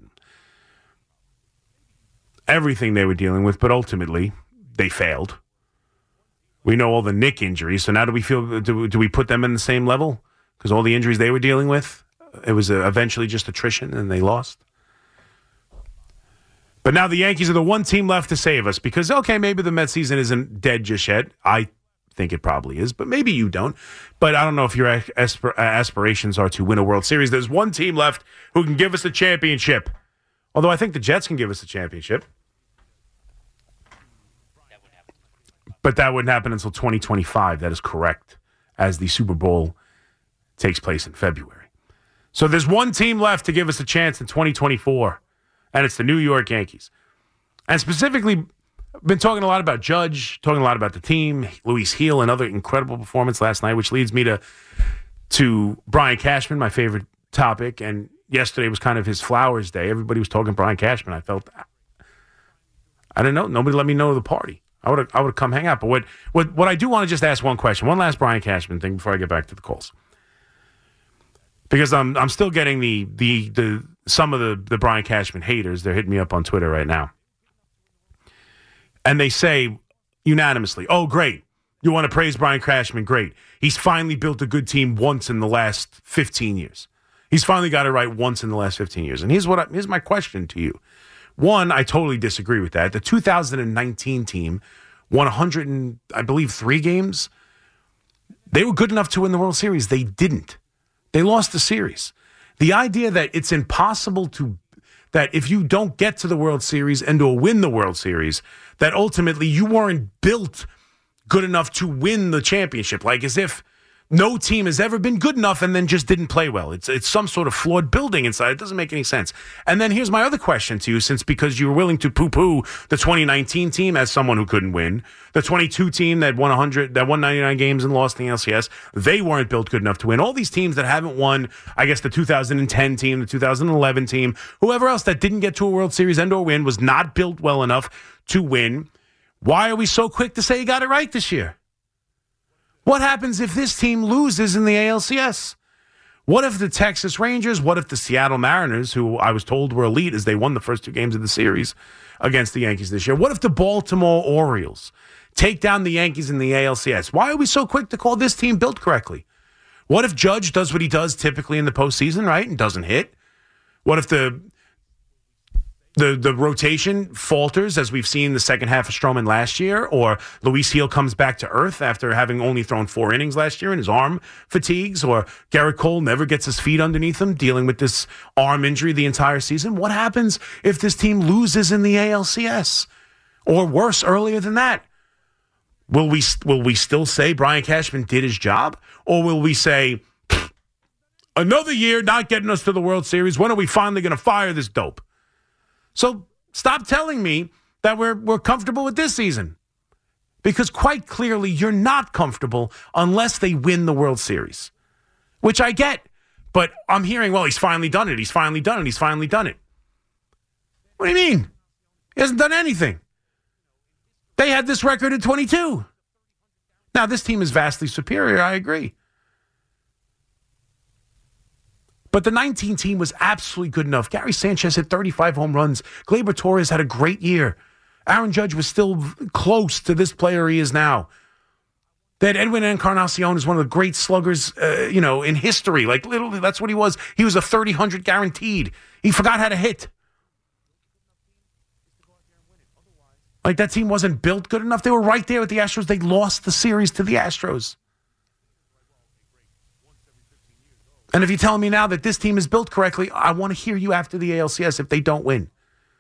[SPEAKER 2] Everything they were dealing with, but ultimately they failed. We know all the Nick injuries, so now do we feel do, do we put them in the same level? Because all the injuries they were dealing with, it was uh, eventually just attrition, and they lost. But now the Yankees are the one team left to save us because, okay, maybe the Mets season isn't dead just yet. I think it probably is, but maybe you don't. But I don't know if your aspir- aspirations are to win a World Series. There's one team left who can give us a championship. Although I think the Jets can give us a championship. But that wouldn't happen until twenty twenty-five. That is correct, as the Super Bowl takes place in February. So there's one team left to give us a chance in twenty twenty-four, and it's the New York Yankees. And specifically, I've been talking a lot about Judge, talking a lot about the team, Luis Gil, another incredible performance last night, which leads me to, to Brian Cashman, my favorite topic. And yesterday was kind of his flowers day. Everybody was talking Brian Cashman. I felt, I don't know, nobody let me know the party. I would have I would have come hang out. But what, what, what I do want to just ask one question, one last Brian Cashman thing before I get back to the calls. Because I'm I'm still getting the the the some of the, the Brian Cashman haters. They're hitting me up on Twitter right now. And they say unanimously, oh, great. You want to praise Brian Cashman? Great. He's finally built a good team once in the last fifteen years. He's finally got it right once in the last fifteen years. And here's what I, here's my question to you. One, I totally disagree with that. The two thousand nineteen team won one hundred, and, I believe, three games. They were good enough to win the World Series. They didn't. They lost the series. The idea that it's impossible to, that if you don't get to the World Series and or win the World Series, that ultimately you weren't built good enough to win the championship, like as if no team has ever been good enough and then just didn't play well. It's it's some sort of flawed building inside. It doesn't make any sense. And then here's my other question to you, since because you were willing to poo-poo the twenty nineteen team as someone who couldn't win, the twenty-two team that won one hundred, that won ninety-nine games and lost in the L C S, they weren't built good enough to win. All these teams that haven't won, I guess the two thousand ten team, the two thousand eleven team, whoever else that didn't get to a World Series and or win was not built well enough to win. Why are we so quick to say you got it right this year? What happens if this team loses in the A L C S? What if the Texas Rangers, what if the Seattle Mariners, who I was told were elite as they won the first two games of the series against the Yankees this year, what if the Baltimore Orioles take down the Yankees in the A L C S? Why are we so quick to call this team built correctly? What if Judge does what he does typically in the postseason, right, and doesn't hit? What if the the the rotation falters, as we've seen the second half of Stroman last year, or Luis Gil comes back to earth after having only thrown four innings last year and his arm fatigues, or Garrett Cole never gets his feet underneath him, dealing with this arm injury the entire season? What happens if this team loses in the A L C S? Or worse, earlier than that? Will we will we still say Brian Cashman did his job? Or will we say, another year not getting us to the World Series, when are we finally going to fire this dope? So stop telling me that we're we're comfortable with this season. Because quite clearly you're not comfortable unless they win the World Series. Which I get. But I'm hearing, well, he's finally done it. He's finally done it. He's finally done it. What do you mean? He hasn't done anything. They had this record in twenty-two. Now, this team is vastly superior, I agree. But the nineteen team was absolutely good enough. Gary Sanchez hit thirty-five home runs. Gleyber Torres had a great year. Aaron Judge was still close to this player he is now. That Edwin Encarnacion is one of the great sluggers, uh, you know, in history. Like, literally, that's what he was. He was a thirty hundred guaranteed. He forgot how to hit. Like, that team wasn't built good enough. They were right there with the Astros. They lost the series to the Astros. And if you're telling me now that this team is built correctly, I want to hear you after the A L C S if they don't win.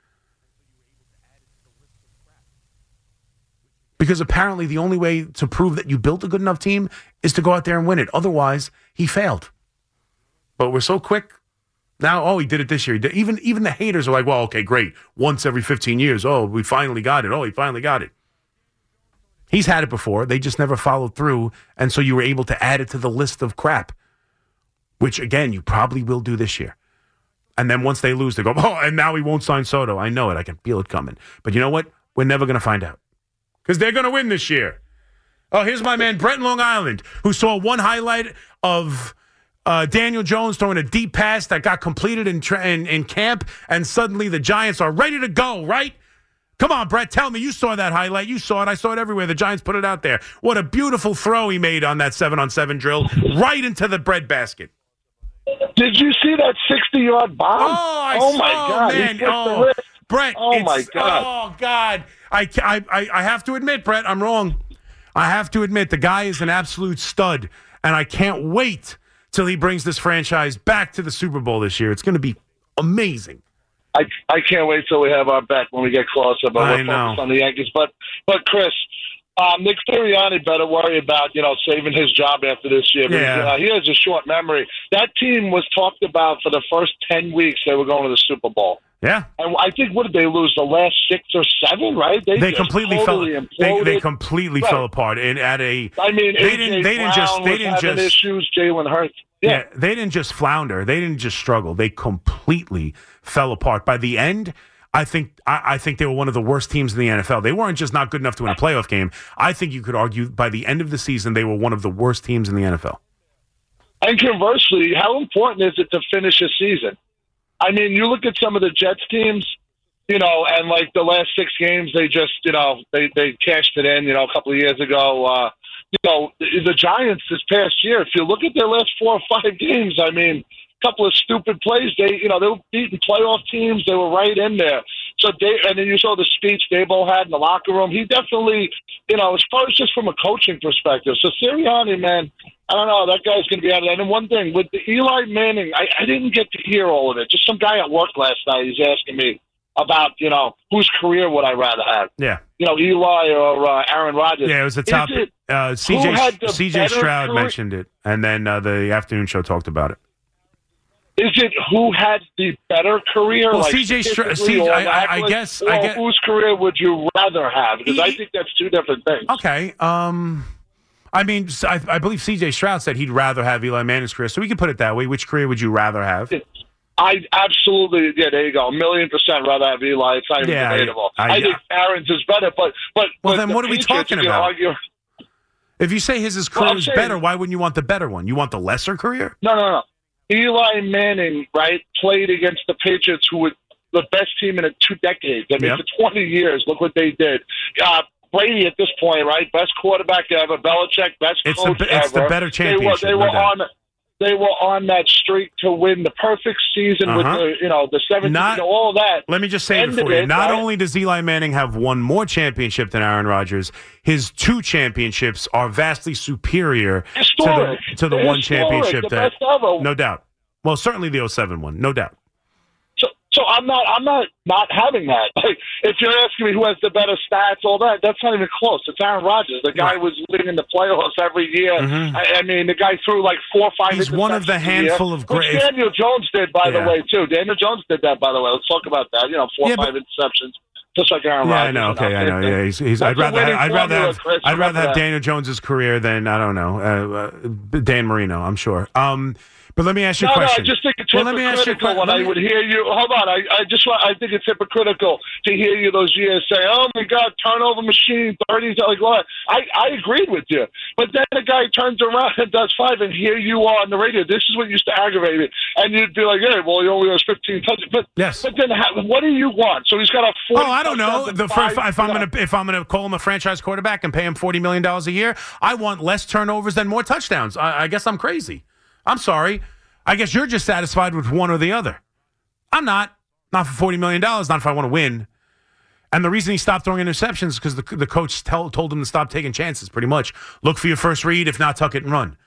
[SPEAKER 2] Because apparently the only way to prove that you built a good enough team is to go out there and win it. Otherwise, he failed. But we're so quick. Now, oh, he did it this year. He did. Even, even the haters are like, well, okay, great. Once every fifteen years. Oh, we finally got it. Oh, he finally got it. He's had it before. They just never followed through. And so you were able to add it to the list of crap. Which, again, you probably will do this year. And then once they lose, they go, oh, and now we won't sign Soto. I know it. I can feel it coming. But you know what? We're never going to find out. Because they're going to win this year. Oh, here's my man, Brett in Long Island, who saw one highlight of uh, Daniel Jones throwing a deep pass that got completed in, tra- in, in camp, and suddenly the Giants are ready to go, right? Come on, Brett, tell me. You saw that highlight. You saw it. I saw it everywhere. The Giants put it out there. What a beautiful throw he made on that seven-on-seven drill, right into the bread basket.
[SPEAKER 10] Did you see that sixty-yard bomb?
[SPEAKER 2] Oh, I
[SPEAKER 10] oh
[SPEAKER 2] saw,
[SPEAKER 10] my God.
[SPEAKER 2] man. Oh, Brett.
[SPEAKER 10] Oh, my God.
[SPEAKER 2] Oh, God. I, I, I have to admit, Brett, I'm wrong. I have to admit, the guy is an absolute stud, and I can't wait till he brings this franchise back to the Super Bowl this year. It's going to be amazing.
[SPEAKER 10] I, I can't wait till we have our bet when we get closer, but
[SPEAKER 2] I
[SPEAKER 10] we're
[SPEAKER 2] know.
[SPEAKER 10] focused on the Yankees. But, but Chris, um, Nick Sirianni better worry about, you know, saving his job after this year. Because,
[SPEAKER 2] Yeah.
[SPEAKER 10] uh, he has a short memory. That team was talked about for the first ten weeks they were going to the Super Bowl.
[SPEAKER 2] Yeah.
[SPEAKER 10] And I think, what did they lose, the last six or seven, right?
[SPEAKER 2] They
[SPEAKER 10] just
[SPEAKER 2] completely
[SPEAKER 10] totally
[SPEAKER 2] fell. They,
[SPEAKER 10] imploded.
[SPEAKER 2] they completely
[SPEAKER 10] Right.
[SPEAKER 2] fell apart. And at a,
[SPEAKER 10] I mean,
[SPEAKER 2] they
[SPEAKER 10] A J
[SPEAKER 2] didn't. They didn't
[SPEAKER 10] Brown
[SPEAKER 2] just. They
[SPEAKER 10] was
[SPEAKER 2] didn't
[SPEAKER 10] having
[SPEAKER 2] just.
[SPEAKER 10] issues. Jalen Hurts. Yeah.
[SPEAKER 2] Yeah, they didn't just flounder. They didn't just struggle. They completely fell apart. By the end, I think I, I think they were one of the worst teams in the N F L. They weren't just not good enough to win a playoff game. I think you could argue by the end of the season, they were one of the worst teams in the N F L.
[SPEAKER 10] And conversely, how important is it to finish a season? I mean, you look at some of the Jets teams, you know, and like the last six games, they just, you know, they, they cashed it in, you know, a couple of years ago. Uh, you know, the Giants this past year, if you look at their last four or five games, I mean, a couple of stupid plays. They, you know, they were beating playoff teams. They were right in there. So they, and then you saw the speech Daboll had in the locker room. He definitely, you know, as far as just from a coaching perspective. So Sirianni, man, I don't know. That guy's going to be out of that. And one thing, with the Eli Manning, I, I didn't get to hear all of it. Just some guy at work last night, he's asking me about, you know, whose career would I rather have?
[SPEAKER 2] Yeah.
[SPEAKER 10] You know, Eli or uh, Aaron Rodgers.
[SPEAKER 2] Yeah, it was the top.
[SPEAKER 10] It,
[SPEAKER 2] Uh, C
[SPEAKER 10] who had the
[SPEAKER 2] J C J
[SPEAKER 10] better
[SPEAKER 2] Stroud
[SPEAKER 10] career?
[SPEAKER 2] mentioned it, and then uh, the afternoon show talked about it.
[SPEAKER 10] Is it who had the better career?
[SPEAKER 2] Well,
[SPEAKER 10] like
[SPEAKER 2] C J Stroud.
[SPEAKER 10] statistically or
[SPEAKER 2] I, I, I
[SPEAKER 10] accolades?
[SPEAKER 2] guess.
[SPEAKER 10] Or
[SPEAKER 2] I guess.
[SPEAKER 10] whose career would you rather have? Because
[SPEAKER 2] He-
[SPEAKER 10] I think that's two different things.
[SPEAKER 2] Okay. Um, I mean, I, I believe C J Stroud said he'd rather have Eli Manning's career, so we could put it that way. Which career would you rather have?
[SPEAKER 10] I absolutely, yeah, there you go. A million percent rather have Eli. It's not even
[SPEAKER 2] Yeah,
[SPEAKER 10] debatable.
[SPEAKER 2] I-
[SPEAKER 10] I,
[SPEAKER 2] I-
[SPEAKER 10] think Aaron's is better, but but
[SPEAKER 2] Well,
[SPEAKER 10] but
[SPEAKER 2] then
[SPEAKER 10] the
[SPEAKER 2] what are we
[SPEAKER 10] Patriots,
[SPEAKER 2] talking
[SPEAKER 10] you can
[SPEAKER 2] about?
[SPEAKER 10] argue-
[SPEAKER 2] If you say his, his
[SPEAKER 10] Well,
[SPEAKER 2] career
[SPEAKER 10] I'm
[SPEAKER 2] is
[SPEAKER 10] saying-
[SPEAKER 2] better, why wouldn't you want the better one? You want the lesser career?
[SPEAKER 10] No, no, no. Eli Manning, right, played against the Patriots, who were the best team in a two decades. I mean, yep. for twenty years, look what they did. Uh, Brady at this point, right, best quarterback ever. Belichick, best
[SPEAKER 2] it's
[SPEAKER 10] coach
[SPEAKER 2] the,
[SPEAKER 10] ever.
[SPEAKER 2] It's the better championship.
[SPEAKER 10] They were, they were
[SPEAKER 2] no
[SPEAKER 10] on. They were on that streak to win the perfect season uh-huh. with the, you know, the seventh, you know, all that.
[SPEAKER 2] Let me just say it for you. Not right? only does Eli Manning have one more championship than Aaron Rodgers, his two championships are vastly superior
[SPEAKER 10] Historic.
[SPEAKER 2] to the, to the one
[SPEAKER 10] Historic,
[SPEAKER 2] championship.
[SPEAKER 10] The
[SPEAKER 2] that,
[SPEAKER 10] best ever.
[SPEAKER 2] No doubt. Well, certainly the oh seven one, no doubt.
[SPEAKER 10] So, so I'm not, I'm not, not having that. Like, if you're asking me who has the better stats, all that, that's not even close. It's Aaron Rodgers. The guy right. was leading the playoffs every year. Mm-hmm. I, I mean, the guy threw like four or five.
[SPEAKER 2] He's one of the handful of great.
[SPEAKER 10] Which Daniel Jones did, by yeah. the way, too. Daniel Jones did that, by the way. Let's talk about that. You know, four or yeah, five but, interceptions. Just like Aaron
[SPEAKER 2] yeah,
[SPEAKER 10] Rodgers.
[SPEAKER 2] I know. Okay, I know. Yeah, he's. he's I'd rather. I'd rather have. Chris, I'd rather have that. Daniel Jones's career than I don't know uh, uh, Dan Marino. I'm sure. Um, But let me ask you
[SPEAKER 10] no,
[SPEAKER 2] a question.
[SPEAKER 10] No, I just think it's
[SPEAKER 2] well,
[SPEAKER 10] hypocritical when I would hear you. Hold on, I, I just want, I think it's hypocritical to hear you those years say, "Oh my God, turnover machine, thirties." Like what? I, I agreed with you, but then the guy turns around and does five, and here you are on the radio. This is what used to aggravate me, and you'd be like, "Hey, well, he only has fifteen touchdowns." But
[SPEAKER 2] yes,
[SPEAKER 10] but then how, what do you want? So he's got a forty.
[SPEAKER 2] Oh, I don't know. The first, if I'm gonna if I'm gonna call him a franchise quarterback and pay him forty million dollars a year, I want less turnovers than more touchdowns. I, I guess I'm crazy. I'm sorry. I guess you're just satisfied with one or the other. I'm not. Not for forty million dollars, not if I want to win. And the reason he stopped throwing interceptions is because the, the coach tell, told him to stop taking chances, pretty much. Look for your first read. If not, tuck it and run.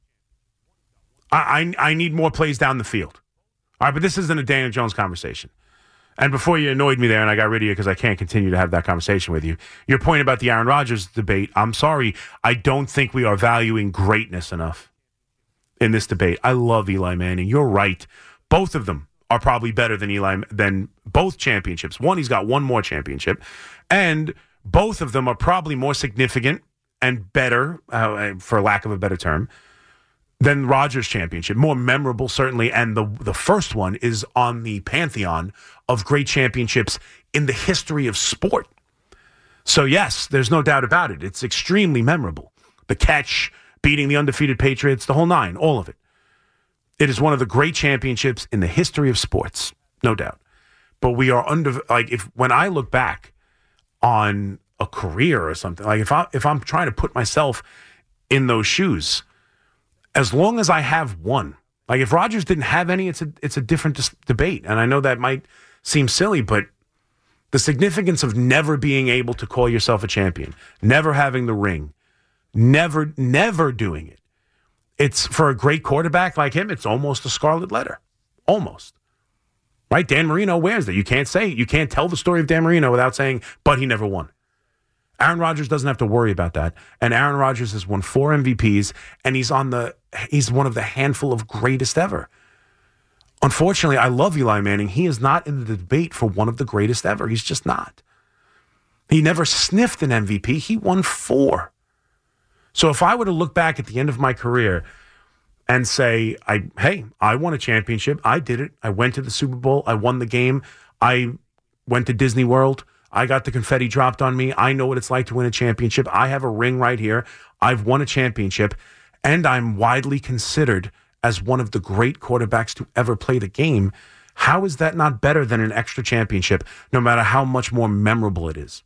[SPEAKER 2] I, I, I need more plays down the field. All right, but this isn't a Daniel Jones conversation. And before you annoyed me there and I got rid of you because I can't continue to have that conversation with you, your point about the Aaron Rodgers debate, I'm sorry. I don't think we are valuing greatness enough in this debate. I love Eli Manning. You're right. Both of them are probably better than Eli, than both championships. One, he's got one more championship. And both of them are probably more significant and better, uh, for lack of a better term, than Rodgers' championship. More memorable, certainly. And the, the first one is on the pantheon of great championships in the history of sport. So, yes, there's no doubt about it. It's extremely memorable. The catch, beating the undefeated Patriots, the whole nine, all of it. It is one of the great championships in the history of sports, no doubt. But we are under, like, if when I look back on a career or something, like if I if I'm trying to put myself in those shoes, as long as I have one, like if Rodgers didn't have any, it's a it's a different dis- debate. And I know that might seem silly, but the significance of never being able to call yourself a champion, never having the ring, Never, never doing it. It's for a great quarterback like him, it's almost a scarlet letter. Almost. Right? Dan Marino wears that. You can't say, you can't tell the story of Dan Marino without saying, but he never won. Aaron Rodgers doesn't have to worry about that. And Aaron Rodgers has won four M V Ps, and he's on the, he's one of the handful of greatest ever. Unfortunately, I love Eli Manning. He is not in the debate for one of the greatest ever. He's just not. He never sniffed an M V P. He won four. So if I were to look back at the end of my career and say, I hey, I won a championship. I did it. I went to the Super Bowl. I won the game. I went to Disney World. I got the confetti dropped on me. I know what it's like to win a championship. I have a ring right here. I've won a championship. And I'm widely considered as one of the great quarterbacks to ever play the game. How is that not better than an extra championship, no matter how much more memorable it is?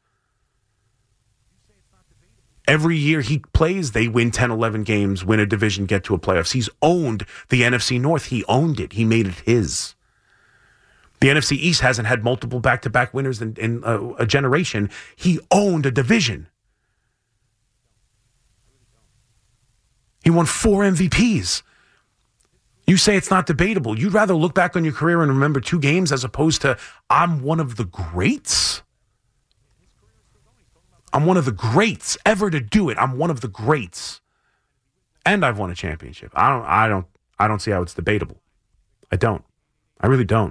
[SPEAKER 2] Every year he plays, they win ten, eleven games, win a division, get to a playoffs. He's owned the N F C North. He owned it. He made it his. The N F C East hasn't had multiple back-to-back winners in, in a, a generation. He owned a division. He won four M V Ps. You say it's not debatable. You'd rather look back on your career and remember two games as opposed to, I'm one of the greats? I'm one of the greats ever to do it. I'm one of the greats. And I've won a championship. I don't I don't I don't see how it's debatable. I don't. I really don't.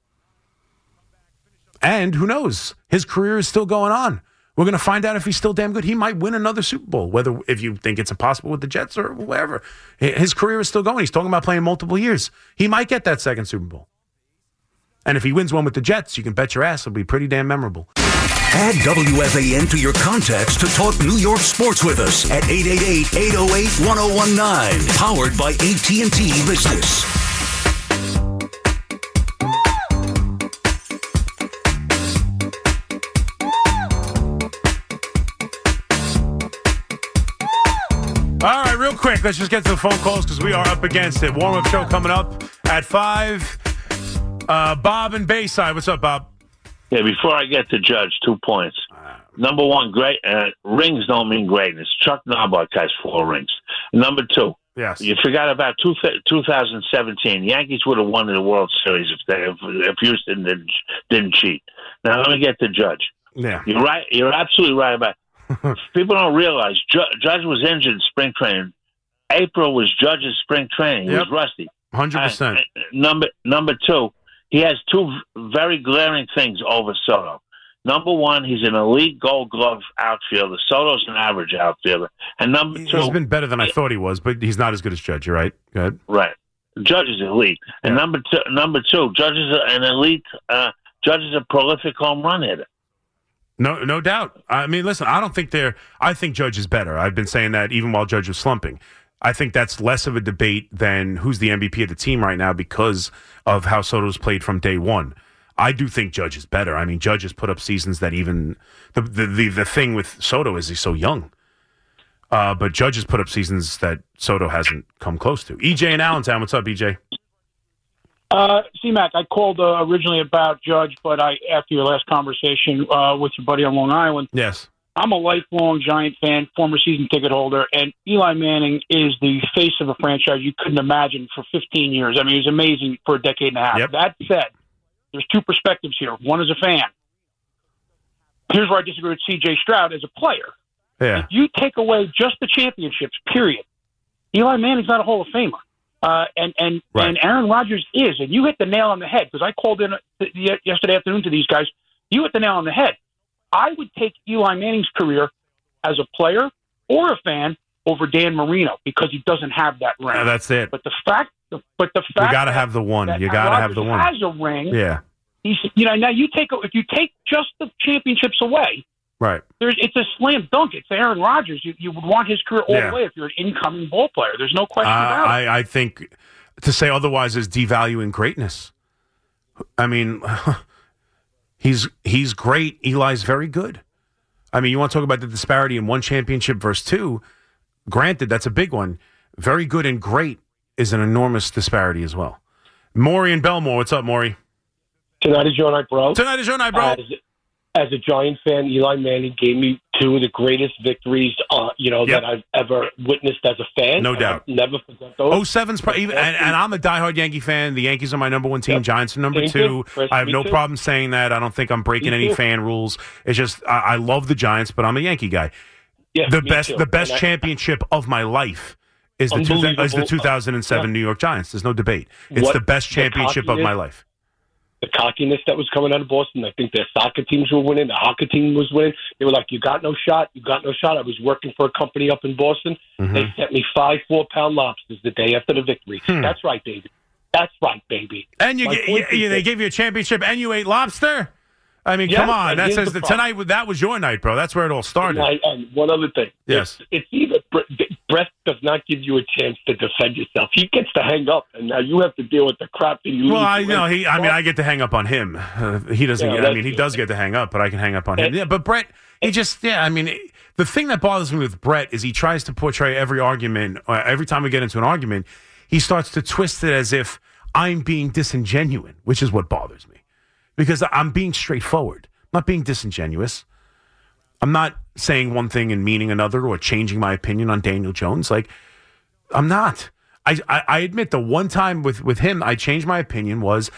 [SPEAKER 2] And who knows? His career is still going on. We're going to find out if he's still damn good. He might win another Super Bowl, whether if you think it's impossible with the Jets or whatever. His career is still going. He's talking about playing multiple years. He might get that second Super Bowl. And if he wins one with the Jets, you can bet your ass it'll be pretty damn memorable.
[SPEAKER 3] Add W F A N to your contacts to talk New York sports with us at eight eight eight, eight oh eight, one oh one nine. Powered by A T and T Business.
[SPEAKER 2] right, real quick, let's just get to the phone calls because we are up against it. Warm-up show coming up at five. Uh, Bob and Bayside. What's up, Bob?
[SPEAKER 11] Yeah, before I get to Judge, two points. Number one, great uh, rings don't mean greatness. Chuck Knobloch has four rings. Number two,
[SPEAKER 2] yes,
[SPEAKER 11] you forgot about two, two thousand seventeen. Yankees would have won the World Series if they if, if Houston didn't, didn't cheat. Now let me get to Judge.
[SPEAKER 2] Yeah,
[SPEAKER 11] you're right. You're absolutely right about. People don't realize Ju- Judge was injured in spring training. April was Judge's spring training. He
[SPEAKER 2] yep.
[SPEAKER 11] was rusty.
[SPEAKER 2] Hundred uh, percent.
[SPEAKER 11] Number number two, he has two very glaring things over Soto. Number one, he's an elite Gold Glove outfielder. Soto's an average outfielder. And number two,
[SPEAKER 2] he's been better than I thought he was, but he's not as good as Judge. You're right. Go ahead.
[SPEAKER 11] Right. Judge is elite. And
[SPEAKER 2] yeah.
[SPEAKER 11] number two, number two, Judge is an elite. Uh, Judge is a prolific home run hitter.
[SPEAKER 2] No, no doubt. I mean, listen, I don't think they're. I think Judge is better. I've been saying that even while Judge was slumping. I think that's less of a debate than who's the M V P of the team right now because of how Soto's played from day one. I do think Judge is better. I mean, Judge has put up seasons that even the the the, the thing with Soto is he's so young. Uh, but Judge has put up seasons that Soto hasn't come close to. E J in Allentown, what's up, E J?
[SPEAKER 12] Uh, C-Mac, I called uh, originally about Judge, but I after your last conversation uh, with your buddy on Long Island,
[SPEAKER 2] yes,
[SPEAKER 12] I'm a lifelong Giant fan, former season ticket holder, and Eli Manning is the face of a franchise you couldn't imagine for fifteen years. I mean, he was amazing for a decade and a half.
[SPEAKER 2] Yep.
[SPEAKER 12] That said, there's two perspectives here. One is a fan. Here's where I disagree with C J Stroud as a player.
[SPEAKER 2] Yeah.
[SPEAKER 12] If you take away just the championships, period, Eli Manning's not a Hall of Famer. Uh, and and,
[SPEAKER 2] right.
[SPEAKER 12] and Aaron Rodgers is. And you hit the nail on the head because I called in yesterday afternoon to these guys. You hit the nail on the head. I would take Eli Manning's career as a player or a fan over Dan Marino because he doesn't have that ring.
[SPEAKER 2] Yeah, that's it.
[SPEAKER 12] But the fact, but the fact
[SPEAKER 2] you got to have the one. You got to have the one.
[SPEAKER 12] Has a ring.
[SPEAKER 2] Yeah.
[SPEAKER 12] He's, you know, now you take if you take just the championships away,
[SPEAKER 2] right?
[SPEAKER 12] There's it's a slam dunk. It's Aaron Rodgers. You you would want his career all
[SPEAKER 2] yeah.
[SPEAKER 12] the way if you're an incoming ball player. There's no question
[SPEAKER 2] uh,
[SPEAKER 12] about it.
[SPEAKER 2] I, I think to say otherwise is devaluing greatness. I mean, he's he's great. Eli's very good. I mean, you want to talk about the disparity in one championship versus two. Granted, that's a big one. Very good and great is an enormous disparity as well. Maury and Belmore, what's up, Maury?
[SPEAKER 13] Tonight is your night, bro.
[SPEAKER 2] Tonight is your night, bro.
[SPEAKER 13] As, as a Giant fan, Eli Manning gave me two of the greatest victories, uh, you know,
[SPEAKER 2] yep.
[SPEAKER 13] that I've ever witnessed as a fan.
[SPEAKER 2] No doubt.
[SPEAKER 13] I'll never forget those.
[SPEAKER 2] oh seven's pro- even, and, and I'm a diehard Yankee fan. The Yankees are my number one team. Yep. Giants are number
[SPEAKER 13] Same
[SPEAKER 2] two. I have no
[SPEAKER 13] too.
[SPEAKER 2] problem saying that. I don't think I'm breaking
[SPEAKER 13] Me
[SPEAKER 2] any
[SPEAKER 13] too.
[SPEAKER 2] fan rules. It's just I, I love the Giants, but I'm a Yankee guy.
[SPEAKER 13] Yeah,
[SPEAKER 2] the
[SPEAKER 13] me
[SPEAKER 2] best,
[SPEAKER 13] too.
[SPEAKER 2] the best
[SPEAKER 13] And I-
[SPEAKER 2] championship of my life is the, two, is the two thousand seven
[SPEAKER 13] Yeah.
[SPEAKER 2] New York Giants. There's no debate. It's
[SPEAKER 13] What
[SPEAKER 2] the best
[SPEAKER 13] the
[SPEAKER 2] championship of my
[SPEAKER 13] cockiness-
[SPEAKER 2] life.
[SPEAKER 13] The cockiness that was coming out of Boston, I think their soccer teams were winning, the hockey team was winning. They were like, you got no shot, you got no shot. I was working for a company up in Boston.
[SPEAKER 2] Mm-hmm.
[SPEAKER 13] They sent me five four-pound lobsters the day after the victory.
[SPEAKER 2] Hmm.
[SPEAKER 13] That's right, baby. That's right, baby.
[SPEAKER 2] And you,
[SPEAKER 13] My
[SPEAKER 2] get,
[SPEAKER 13] point
[SPEAKER 2] you,
[SPEAKER 13] is
[SPEAKER 2] you they
[SPEAKER 13] that-
[SPEAKER 2] gave you a championship and you ate lobster? I mean,
[SPEAKER 13] Yes,
[SPEAKER 2] come on.
[SPEAKER 13] and
[SPEAKER 2] That
[SPEAKER 13] here's
[SPEAKER 2] says
[SPEAKER 13] the
[SPEAKER 2] that
[SPEAKER 13] problem.
[SPEAKER 2] tonight, that was your night, bro. That's where it all started.
[SPEAKER 13] And, I, and one other thing.
[SPEAKER 2] Yes.
[SPEAKER 13] It's, it's either Bre- Brett does not give you a chance to defend yourself. He gets to hang up, and now you have to deal with the crap that you
[SPEAKER 2] Well,
[SPEAKER 13] lose.
[SPEAKER 2] I know he. I mean, I get to hang up on him. Uh, he doesn't.
[SPEAKER 13] Yeah,
[SPEAKER 2] get, I
[SPEAKER 13] that's
[SPEAKER 2] mean, he
[SPEAKER 13] good.
[SPEAKER 2] does get to hang up, but I can hang up on him.
[SPEAKER 13] And-
[SPEAKER 2] Yeah, but Brett, he just. Yeah, I mean, the thing that bothers me with Brett is he tries to portray every argument. Uh, every time we get into an argument, he starts to twist it as if I'm being disingenuous, which is what bothers me, because I'm being straightforward. I'm not being disingenuous. I'm not saying one thing and meaning another or changing my opinion on Daniel Jones. Like, I'm not. I, I, I admit the one time with, with him I changed my opinion was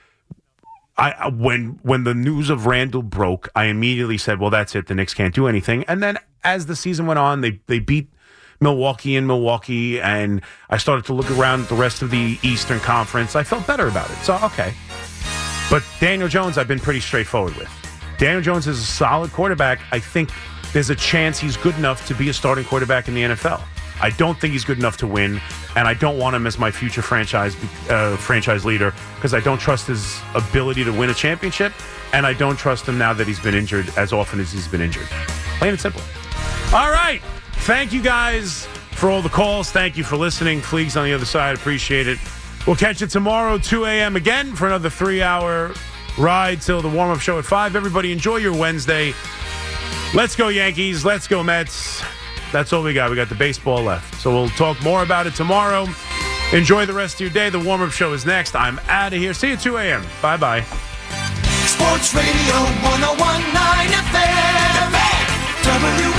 [SPEAKER 2] I when when the news of Randall broke, I immediately said, well, that's it. The Knicks can't do anything. And then as the season went on, they, they beat Milwaukee in Milwaukee, and I started to look around at the rest of the Eastern Conference. I felt better about it. So, okay. But Daniel Jones, I've been pretty straightforward with. Daniel Jones is a solid quarterback. I think there's a chance he's good enough to be a starting quarterback in the N F L. I don't think he's good enough to win, and I don't want him as my future franchise uh, franchise leader because I don't trust his ability to win a championship, and I don't trust him now that he's been injured as often as he's been injured. Plain and simple. All right. Thank you guys for all the calls. Thank you for listening. Fleegs on the other side. Appreciate it. We'll catch you tomorrow, two a.m. again for another three-hour ride till the warm-up show at five. Everybody enjoy your Wednesday. Let's go Yankees. Let's go Mets. That's all we got. We got the baseball left. So we'll talk more about it tomorrow. Enjoy the rest of your day. The warm-up show is next. I'm out of here. See you at two a.m. Bye-bye.
[SPEAKER 14] Sports Radio one oh one point nine F M. W